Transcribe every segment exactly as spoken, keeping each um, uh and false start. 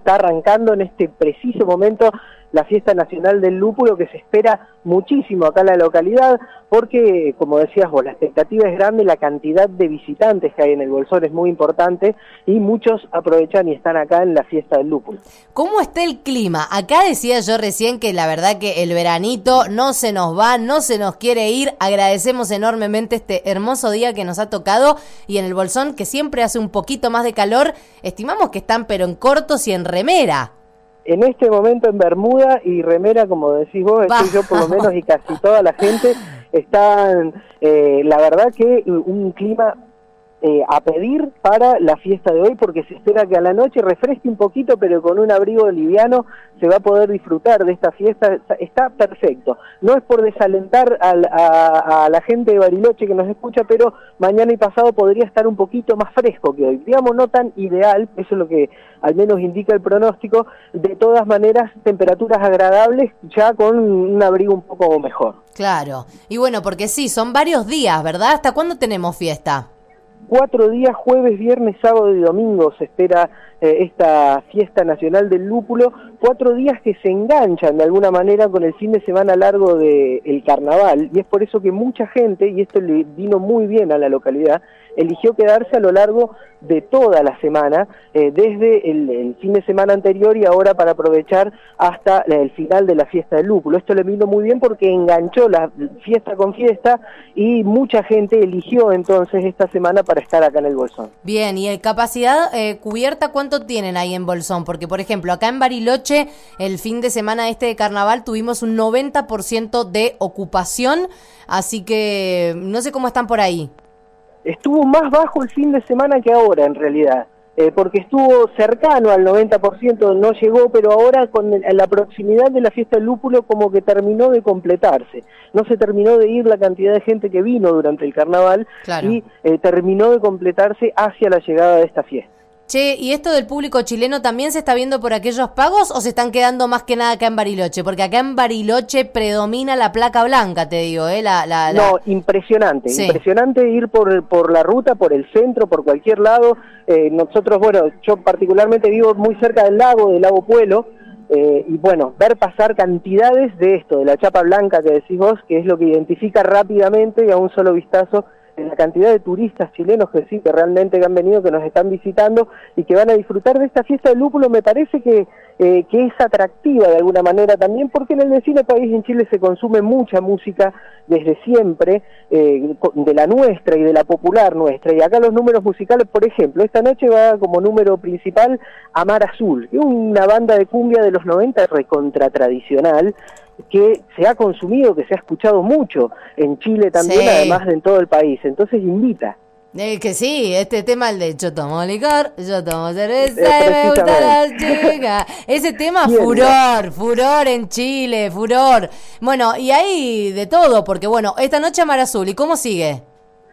está arrancando en este preciso momento la fiesta nacional del lúpulo, que se espera muchísimo acá en la localidad, porque, como decías vos, la expectativa es grande, la cantidad de visitantes que hay en el Bolsón es muy importante, y muchos aprovechan y están acá en la fiesta del lúpulo. ¿Cómo está el clima? Acá decía yo recién que la verdad que el veranito no se nos va, no se nos quiere ir. Agradecemos enormemente este hermoso día que nos ha tocado, y en el Bolsón, que siempre hace un poquito más de calor, estimamos que están pero en cortos y en remera. En este momento en bermuda y remera, como decís vos, estoy yo por lo menos, y casi toda la gente están, eh, la verdad que un clima eh, a pedir para la fiesta de hoy, porque se espera que a la noche refresque un poquito, pero con un abrigo liviano se va a poder disfrutar de esta fiesta. Está perfecto. No es por desalentar a, a, a la gente de Bariloche que nos escucha, pero mañana y pasado podría estar un poquito más fresco que hoy. Digamos, no tan ideal, eso es lo que al menos indica el pronóstico. De todas maneras, temperaturas agradables, ya con un abrigo un poco mejor. Claro. Y bueno, porque sí, son varios días, ¿verdad? ¿Hasta cuándo tenemos fiesta? Cuatro días, jueves, viernes, sábado y domingo se espera eh, esta fiesta nacional del lúpulo. Cuatro días que se enganchan de alguna manera con el fin de semana largo del carnaval, y es por eso que mucha gente, y esto le vino muy bien a la localidad, eligió quedarse a lo largo de toda la semana, eh, desde el, el fin de semana anterior y ahora para aprovechar hasta el final de la fiesta del lúpulo. Esto le vino muy bien porque enganchó la fiesta con fiesta, y mucha gente eligió entonces esta semana para estar acá en el Bolsón. Bien, ¿y el capacidad eh, cubierta cuánto tienen ahí en Bolsón? Porque, por ejemplo, acá en Bariloche, el fin de semana este de carnaval, tuvimos un noventa por ciento de ocupación, así que no sé cómo están por ahí. Estuvo más bajo el fin de semana que ahora, en realidad, eh, porque estuvo cercano al noventa por ciento, no llegó, pero ahora con el, la proximidad de la fiesta del lúpulo como que terminó de completarse. No se terminó de ir la cantidad de gente que vino durante el carnaval, claro. y eh, terminó de completarse hacia la llegada de esta fiesta. Che, ¿y esto del público chileno también se está viendo por aquellos pagos o se están quedando más que nada acá en Bariloche? Porque acá en Bariloche predomina la placa blanca, te digo, ¿eh? La, la, la... No, impresionante, sí. Impresionante ir por, por la ruta, por el centro, por cualquier lado. Eh, nosotros, bueno, yo particularmente vivo muy cerca del lago, del lago Puelo, eh, y bueno, ver pasar cantidades de esto, de la chapa blanca que decís vos, que es lo que identifica rápidamente y a un solo vistazo la cantidad de turistas chilenos que sí, que realmente han venido, que nos están visitando y que van a disfrutar de esta fiesta del lúpulo. Me parece que, eh, que es atractiva de alguna manera también, porque en el vecino país, en Chile, se consume mucha música desde siempre, eh, de la nuestra y de la popular nuestra, y acá los números musicales, por ejemplo, esta noche va como número principal Amar Azul, que es una banda de cumbia de los noventa recontra tradicional, que se ha consumido, que se ha escuchado mucho en Chile también, sí. Además de en todo el país, entonces invita. Eh, que sí, este tema, el de yo tomo licor, yo tomo cerveza, eh, y me gusta la chica. Ese tema, furor, no? furor en Chile, furor. Bueno, y hay de todo, porque bueno, esta noche Amar Azul, ¿y cómo sigue?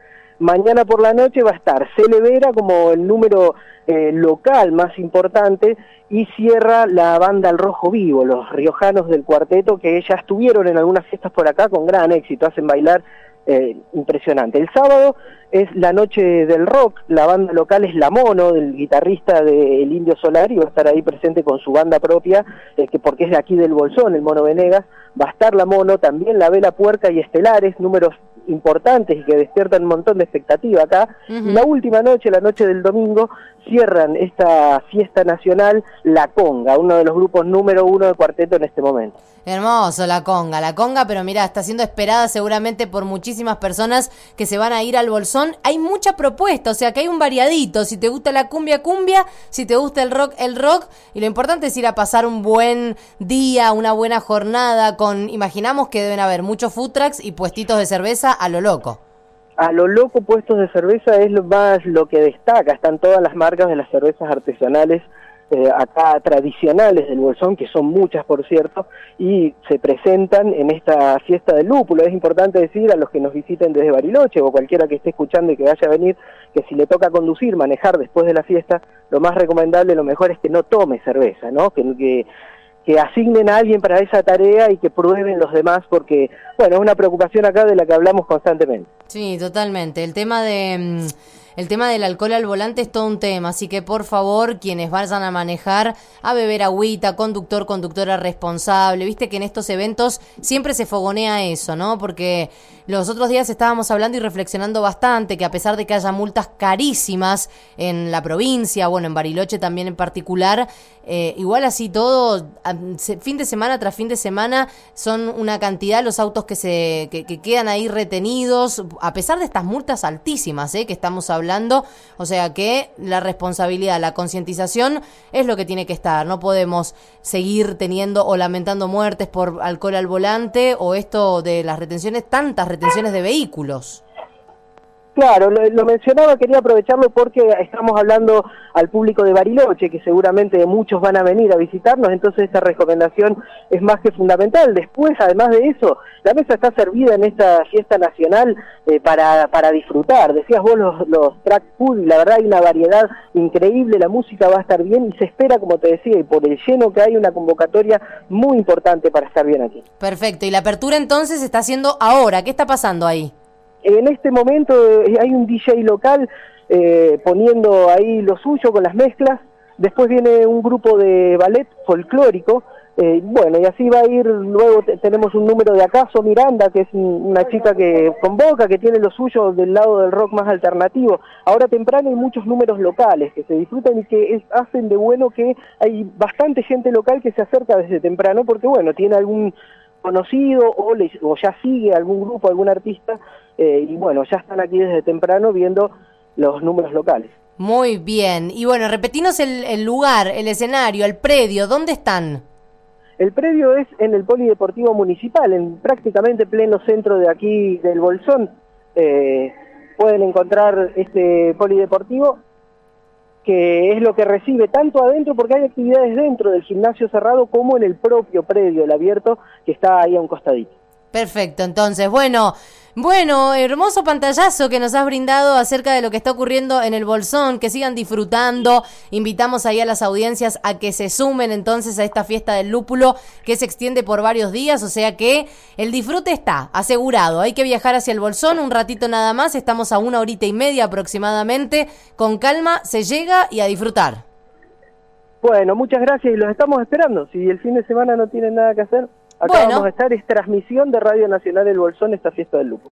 Mañana por la noche va a estar Cele Vera como el número eh, local más importante, y cierra la banda El Rojo Vivo, los riojanos del cuarteto, que ya estuvieron en algunas fiestas por acá con gran éxito, hacen bailar eh, impresionante. El sábado es la noche del rock, la banda local es La Mono, del guitarrista del Indio Solari, va a estar ahí presente con su banda propia, eh, que porque es de aquí del Bolsón, el Mono Venegas, va a estar La Mono, también La Vela Puerca y Estelares, números importantes y que despiertan un montón de expectativa acá. Uh-huh. Y la última noche, la noche del domingo, cierran esta fiesta nacional La Conga, uno de los grupos número uno de cuarteto en este momento. Hermoso La Conga, La Conga, pero mirá, está siendo esperada seguramente por muchísimas personas que se van a ir al Bolsón. Hay mucha propuesta, o sea que hay un variadito. Si te gusta la cumbia, cumbia, si te gusta el rock, el rock, y lo importante es ir a pasar un buen día, una buena jornada con, imaginamos que deben haber muchos food trucks y puestitos de cerveza a lo loco. A lo loco, puestos de cerveza es lo más lo que destaca. Están todas las marcas de las cervezas artesanales eh, acá tradicionales del Bolsón, que son muchas por cierto, y se presentan en esta fiesta del lúpulo. Es importante decir a los que nos visiten desde Bariloche o cualquiera que esté escuchando y que vaya a venir, que si le toca conducir, manejar después de la fiesta, lo más recomendable, lo mejor es que no tome cerveza, ¿no? Que, que que asignen a alguien para esa tarea y que prueben los demás, porque, bueno, es una preocupación acá de la que hablamos constantemente. Sí, totalmente. El tema de el tema del alcohol al volante es todo un tema, así que por favor, quienes vayan a manejar, a beber agüita, conductor, conductora responsable, viste que en estos eventos siempre se fogonea eso, ¿no? Porque los otros días estábamos hablando y reflexionando bastante que a pesar de que haya multas carísimas en la provincia, bueno, en Bariloche también en particular, eh, igual así todo, fin de semana tras fin de semana, son una cantidad los autos que se que, que quedan ahí retenidos, a pesar de estas multas altísimas, eh, que estamos hablando, o sea que la responsabilidad, la concientización es lo que tiene que estar, no podemos seguir teniendo o lamentando muertes por alcohol al volante o esto de las retenciones, tantas retenciones de vehículos. Claro, lo, lo mencionaba, quería aprovecharlo porque estamos hablando al público de Bariloche, que seguramente muchos van a venir a visitarnos, entonces esta recomendación es más que fundamental. Después, además de eso, la mesa está servida en esta fiesta nacional eh, para, para disfrutar. Decías vos los, los track food, y la verdad hay una variedad increíble, la música va a estar bien y se espera, como te decía, y por el lleno que hay, una convocatoria muy importante para estar bien aquí. Perfecto, y la apertura entonces se está haciendo ahora, ¿qué está pasando ahí? En este momento eh, hay un D J local eh, poniendo ahí lo suyo con las mezclas, después viene un grupo de ballet folclórico, eh, bueno, y así va a ir, luego te, tenemos un número de Acaso Miranda, que es un, una chica que convoca, que tiene lo suyo del lado del rock más alternativo. Ahora temprano hay muchos números locales que se disfrutan y que es, hacen de bueno que hay bastante gente local que se acerca desde temprano, porque bueno, tiene algún conocido o, le, o ya sigue algún grupo, algún artista, eh, y bueno, ya están aquí desde temprano viendo los números locales. Muy bien, y bueno, repetinos el, el lugar, el escenario, el predio, ¿dónde están? El predio es en el Polideportivo Municipal, en prácticamente pleno centro de aquí del Bolsón. Eh, pueden encontrar este polideportivo, que es lo que recibe tanto adentro, porque hay actividades dentro del gimnasio cerrado, como en el propio predio, el abierto, que está ahí a un costadito. Perfecto, entonces, bueno, bueno, hermoso pantallazo que nos has brindado acerca de lo que está ocurriendo en el Bolsón, que sigan disfrutando, invitamos ahí a las audiencias a que se sumen entonces a esta fiesta del lúpulo que se extiende por varios días, o sea que el disfrute está asegurado, hay que viajar hacia el Bolsón un ratito nada más, estamos a una horita y media aproximadamente, con calma se llega y a disfrutar. Bueno, muchas gracias y los estamos esperando, si el fin de semana no tienen nada que hacer. Acá bueno. Vamos a estar, es transmisión de Radio Nacional El Bolsón, esta fiesta del lúpulo.